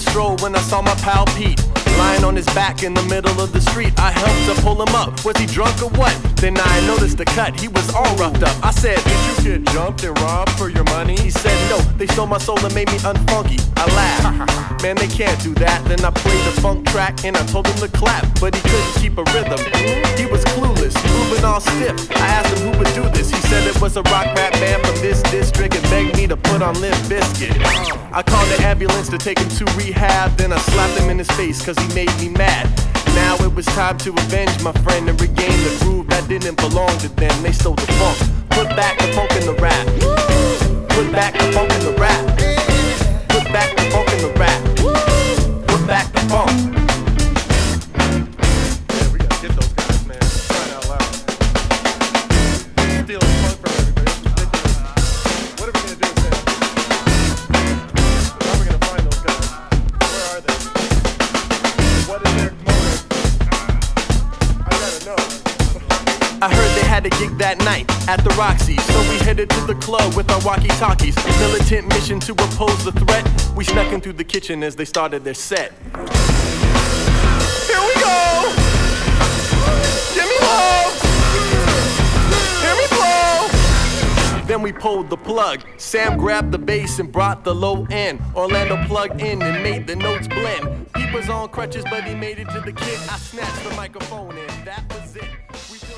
stroll when I saw my pal Pete lying on his back in the middle of the street. I helped to pull him up. Was he drunk or what? Then I noticed the cut. He was all roughed up. I said, did you get jumped and robbed for your money? He said, no, they stole my soul and made me unfunky. I laughed. Man, they can't do that. Then I played the funk track and I told him to clap, but he couldn't keep a rhythm. He was clueless, moving all stiff. I asked him who would do this. He said it was a rock rap band from this district and begged me to put on Limp Bizkit. I called the ambulance to take him to rehab. Then I slapped him in his face cause he made me mad. Now it was time to avenge my friend and regain the groove that didn't belong to them. They stole the funk. Put back the funk in the rap. Put back the funk in the rap. Put back the funk in the rap. Put back the funk. Yeah, we gotta get those guys, man. Crying out loud. Stealing funk from everybody. It's ridiculous. What are we gonna do with that? How are we gonna find those guys? Where are they? What is their motive? I gotta know. I heard they had a gig that night at the Roxy, so we headed to the club with our walkie-talkies. Militant mission to oppose the threat. We snuck in through the kitchen as they started their set. Here we go! Give me love! Hear me blow! Then we pulled the plug. Sam grabbed the bass and brought the low end. Orlando plugged in and made the notes blend. He was on crutches, but he made it to the kid. I snatched the microphone and that was it. We